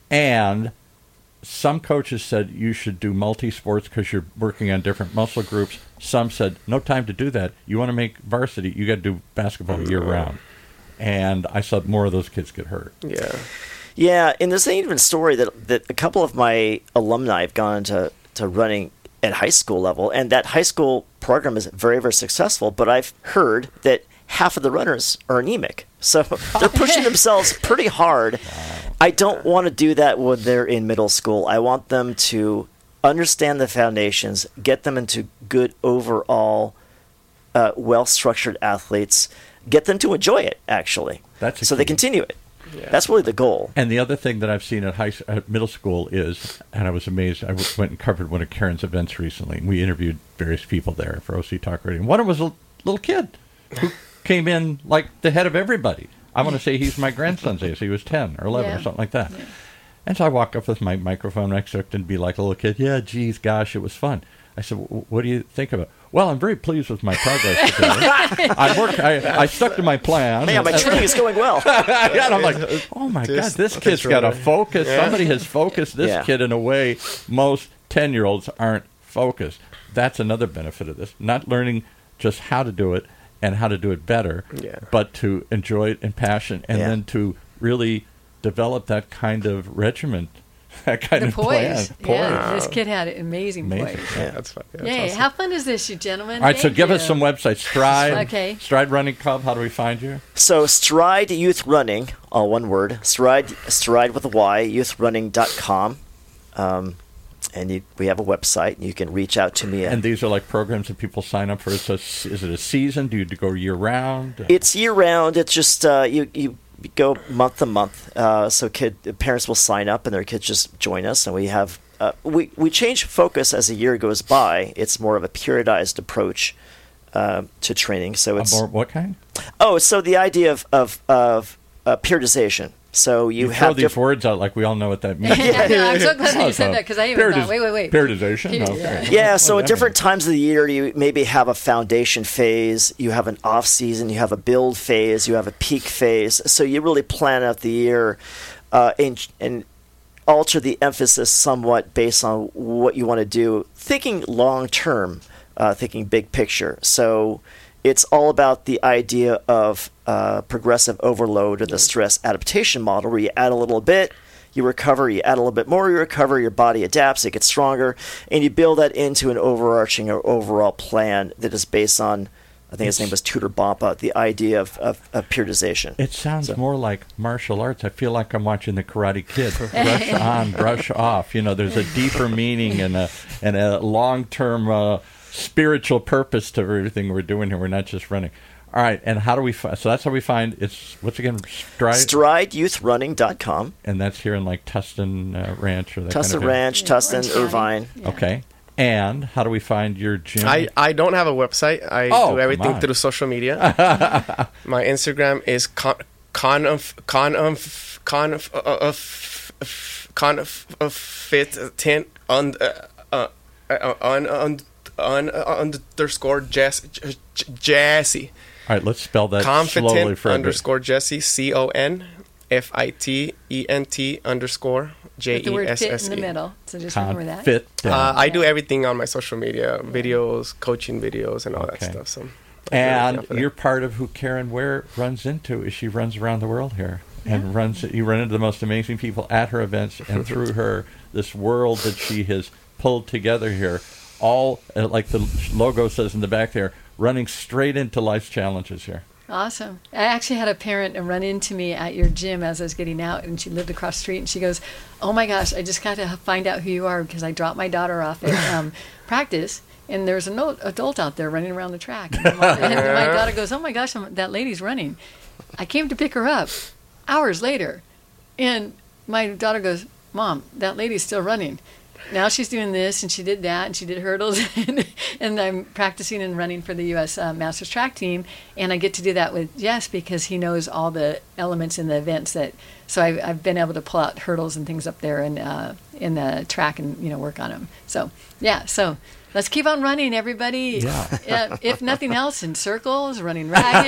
And some coaches said you should do multi-sports because you're working on different muscle groups. Some said, no time to do that. You want to make varsity, you got to do basketball year-round. And I saw more of those kids get hurt. Yeah. Yeah, and there's an even story that that a couple of my alumni have gone into to running at high school level, and that high school program is very, very successful. But I've heard that half of the runners are anemic, so they're pushing themselves pretty hard. I don't want to do that when they're in middle school. I want them to understand the foundations, get them into good overall, uh, well-structured athletes, get them to enjoy it, actually, That's a so they key. continue it. Yeah. That's really the goal. And the other thing that I've seen at high at middle school is, and I was amazed, I w- went and covered one of Karen's events recently, and we interviewed various people there for O C Talk Radio. And one of them was a l- little kid who came in like the head of everybody. I want to say he's my grandson's age. He was ten or eleven Yeah. or something like that. Yeah. And so I walk up with my microphone next to it and be like a little kid, yeah, geez, gosh, it was fun. I said, "W- what do you think of it? Well, I'm very pleased with my progress today. I worked, I, I stuck to my plan. Man, my And- training is going well. yeah, and I'm like, oh my God, Just this kid's got a control. focus. Yeah. Somebody has focused this Yeah. kid in a way most ten-year-olds aren't focused. That's another benefit of this. Not learning just how to do it and how to do it better, Yeah. but to enjoy it in passion and Yeah. then to really develop that kind of regiment that kind the of plan. poise. Poise. Yeah, this kid had an amazing, Amazing. poise. Yeah, that's fun. Yeah, that's Yay! awesome. How fun is this, you gentlemen? All right, so Thank give you. us some websites. Stride. Okay. Stride Running Club. How do we find you? So Stride Youth Running, all one word. Stride, Stride with a Y, youth running dot com. Um, and you, we have a website. You can reach out to me. At, And these are like programs that people sign up for. So is it a season? Do you go year round? it's year round. It's just uh, you you go month to month. Uh, so kid parents will sign up and their kids just join us, and we have uh, we we change focus as the year goes by. It's more of a periodized approach uh, to training. So it's Or what kind? oh, so the idea of of of uh, periodization. So you, You have throw these different. words out like we all know what that means. Yeah, no, I'm so glad that Oh, you said so that because I even periodiz- thought, wait, wait, wait. Periodization? Yeah. Okay. Yeah, so What at does that different times of the year, you maybe have a foundation phase, you have an off season, you have a build phase, you have a peak phase. So you really plan out the year uh, and, and alter the emphasis somewhat based on what you want to do, thinking long term, uh, thinking big picture. So it's all about the idea of uh, progressive overload or the stress adaptation model, where you add a little bit, you recover, you add a little bit more, you recover, your body adapts, it gets stronger, and you build that into an overarching or overall plan that is based on, I think his name was Tudor Bompa, the idea of, of, of periodization. It sounds So- more like martial arts. I feel like I'm watching The Karate Kid. Brush on, brush off. You know, there's a deeper meaning and a and a long-term uh, spiritual purpose to everything we're doing here. We're not just running. All right, and how do we find? So that's how we find. It's what's again Stride, stride youth running dot com. and that's here in like Tustin uh, Ranch or that Tustin kind of Ranch, Yeah, Tustin, Orange County. Irvine. Yeah. Okay, and how do we find your gym? I, I don't have a website. I Oh, do everything come on. through social media. My Instagram is con con of con of con of of con of of fit ten on uh, uh, on on on underscore Jess Jesse. All right, let's spell that slowly Confident for everybody. underscore Jesse C O N F I T E N T underscore J With the E word S fit S in the E. middle. So just remember that. Fit. Uh, I do everything on my social media, videos, coaching videos, and all Okay. that stuff. So, And Yeah. you're part of who Karen Ware runs into. Is she runs around the world here and runs. You run into the most amazing people at her events, and through her, this world that she has pulled together here, all uh, like the logo says in the back there, running straight into life's challenges here. Awesome. I actually had a parent run into me at your gym as I was getting out, and she lived across the street, and she goes, "Oh my gosh, I just got to find out who you are because I dropped my daughter off at um, practice, and there's an old adult out there running around the track." And my, and my daughter goes, "Oh my gosh, I'm- that lady's running." I came to pick her up hours later, and my daughter goes, "Mom, that lady's still running." Now she's doing this, and she did that, and she did hurdles, and, and I'm practicing and running for the U S Uh, Masters Track Team, and I get to do that with Jess because he knows all the elements in the events that. So I've, I've been able to pull out hurdles and things up there and uh, in the track and you know work on them. So yeah, so let's keep on running, everybody. Yeah. Uh, if nothing else, in circles, running ragged,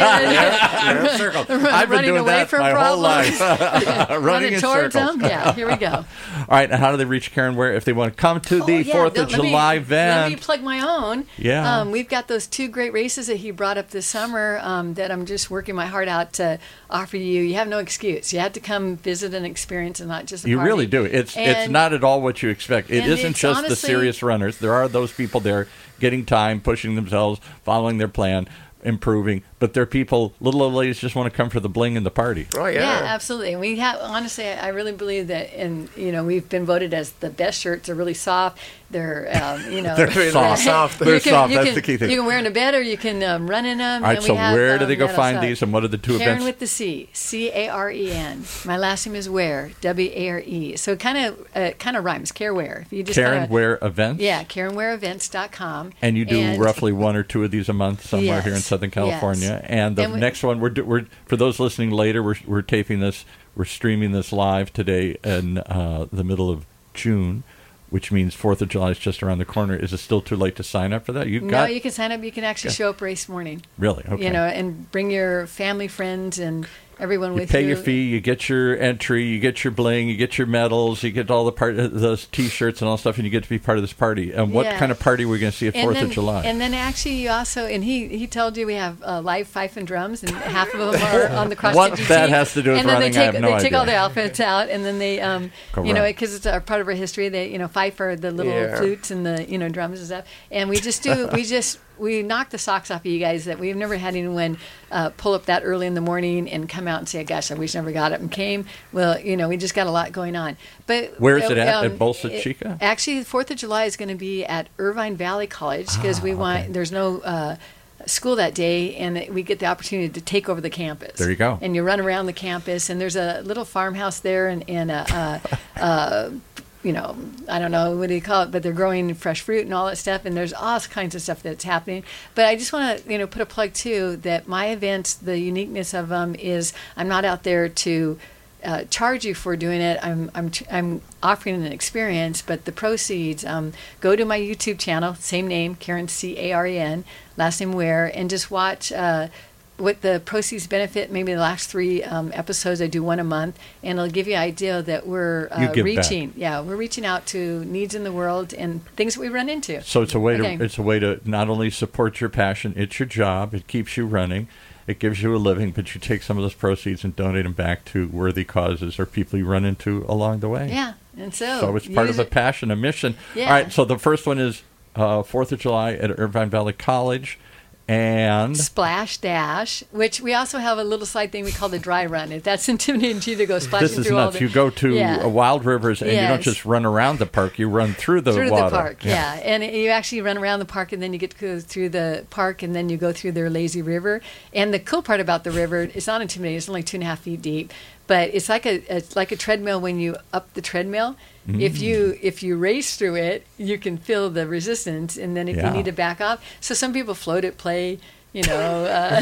Circle. run- I've been running doing away that from my whole problems, life. Running running in towards circles. them. Yeah, here we go. All right, and how do they reach Karen Ware if they want to come to the Oh, yeah, Fourth th- of let me- July Let me event? plug my own. Yeah. Um, we've got those two great races that he brought up this summer um, that I'm just working my heart out to offer you. You have no excuse. You have to come visit and experience and not just a You party. really do. It's it's And- not at all what you expect. It and isn't it's just the honestly- serious runners. There are those people there getting time, pushing themselves, following their plan, improving. But there are people, little old ladies just want to come for the bling and the party. oh Yeah, yeah, absolutely. And we have honestly, I I really believe that, and you know, we've been voted as the best shirts. They're really soft. They're, um, you know, They're Really soft. soft. They're you can, soft. You That's can, the key thing. You can wear them in bed, or you can um, run in them. All right, and so we have, where do um, they go metal find stuff. these, and what are the two Karen events? with the C, C A R E N. My last name is Ware, W A R E. So it kind of uh, kind of rhymes. Care Ware. If you just Karen kinda, Ware Events? Yeah, Karen Ware Events dot com. And you do roughly one or two of these a month somewhere here in Yes, Southern California. yes. And the And we- next one, we're, do- we're for those listening later, we're, we're taping this, we're streaming this live today in uh, the middle of June, which means Fourth of July is just around the corner. Is it still too late to sign up for that? You've No, got you can sign up. You can actually show up race morning. really okay. You know, and bring your family, friends, and everyone You with pay you. your fee, you get your entry, you get your bling, you get your medals, you get all the part, those T-shirts and all stuff, and you get to be part of this party. And what Yeah. kind of party are we going to see at And Fourth then, of July? And then actually you also, and he, he told you we have uh, live fife and drums, and half of them are on the cross What country that team. has to do with and then running, they I take, have no they take idea. all their outfits out, and then they, um, Go you know, run. because it's a part of our history. They, you know, fife are the little Yeah. flutes and the, you know, drums and stuff. And we just do, we just, we knock the socks off of you guys that we've never had anyone uh, pull up that early in the morning and come out and say, gosh, I wish I never got up and came. Well, you know, we just got a lot going on. But Where is it at? um, At Bolsa it- Chica? Actually, the fourth of July is going to be at Irvine Valley College because we Ah, want, okay. there's no uh, school that day, and we get the opportunity to take over the campus. There you go. And you run around the campus, and there's a little farmhouse there, and, and a, a, a you know, I don't know, what do you call it, but they're growing fresh fruit and all that stuff, and there's all kinds of stuff that's happening. But I just want to, you know, put a plug, too, that my events, the uniqueness of them is I'm not out there to uh, charge you for doing it. I'm, I'm, I'm offering an experience, but the proceeds, um, go to my YouTube channel, same name, Karen, C A R E N, last name Ware, and just watch uh, what the proceeds benefit. Maybe the last three um, episodes, I do one a month, and it'll give you an idea that we're You uh, give back. reaching. Yeah, we're reaching out to needs in the world and things that we run into. So it's a way Okay. to it's a way to not only support your passion, it's your job, it keeps you running, it gives you a living, but you take some of those proceeds and donate them back to worthy causes or people you run into along the way. Yeah, and so So it's part of use a it- passion, a mission. Yeah. All right, so the first one is uh, Fourth of July at Irvine Valley College, and Splash Dash, which we also have a little side thing we call the dry run. If that's intimidating to you to go splashing this is through all nuts. the You go to Yeah. uh, Wild Rivers, and you don't Yes. just run around the park; you run through the through water. the park, yeah. And you actually run around the park, and then you get to go through the park, and then you go through their lazy river. And the cool part about the river, it's not intimidating. It's only two and a half feet deep, but it's like a it's like a treadmill when you up the treadmill. Mm. If you if you race through it, you can feel the resistance, and then if Yeah. you need to back off, so some people float it, play. You know,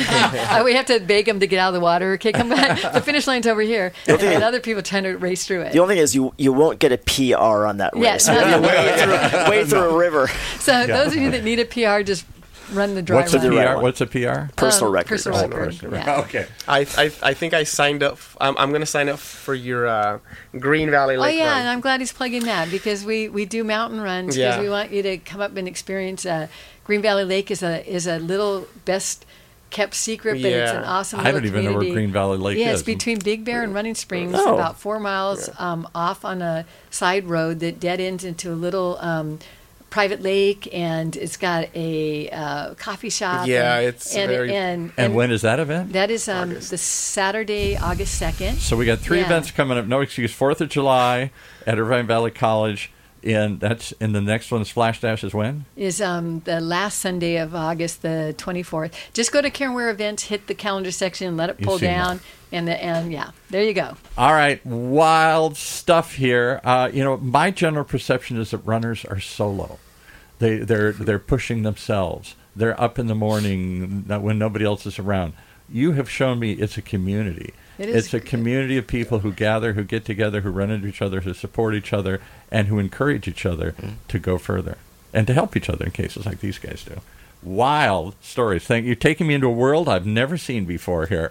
uh, we have to beg them to get out of the water. Okay, come back. The finish line's over here. And, and other people trying to race through it. The only thing is you you won't get a P R on that Yeah, race. no, You'll no. be way through, way through a river. So those of you that need a P R, just run the dry What's a run. P right R? one. What's a P R? Personal Um, record. personal Oh, record. personal Yeah. Okay. I, I I think I signed up. f- I'm, I'm going to sign up for your uh, Green Valley Oh Lake yeah, run. and I'm glad he's plugging that because we, we do mountain runs because Yeah. we want you to come up and experience. Uh, Green Valley Lake is a is a little best kept secret, but it's Yeah. an awesome. I little don't even know where community. Green Valley Lake Yeah, is. it's between Big Bear and Running Springs, Oh. about four miles um, off on a side road that dead ends into a little um, private lake, and it's got a uh, coffee shop. Yeah, and, it's and, very- and, And when is that event? that is um, August. the Saturday, August second. So we got three Yeah. events coming up. No excuse. Fourth of July at Irvine Valley College. And that's in the next one. Splash Dash is when? Is um, the last Sunday of August, the twenty-fourth. Just go to Karen Ware Events, hit the calendar section, and let it You pull see down, and the, and yeah, there you go. All right, wild stuff here. Uh, you know, my general perception is that runners are solo. They they're they're pushing themselves. They're up in the morning when nobody else is around. You have shown me it's a community. It is. It's a community of people who gather, who get together, who run into each other, who support each other, and who encourage each other Mm. to go further and to help each other in cases like these guys do. Wild stories. Thank you. Taking me into a world I've never seen before here.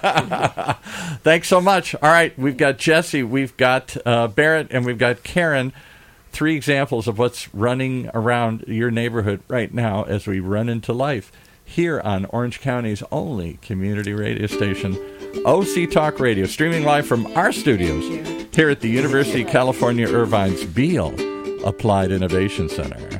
Thanks so much. All right, we've got Jesse, we've got uh, Barrett, and we've got Karen. Three examples of what's running around your neighborhood right now as we run into life here on Orange County's only community radio station, O C Talk Radio, streaming live from our studios here at the University of California, Irvine's Beale Applied Innovation Center.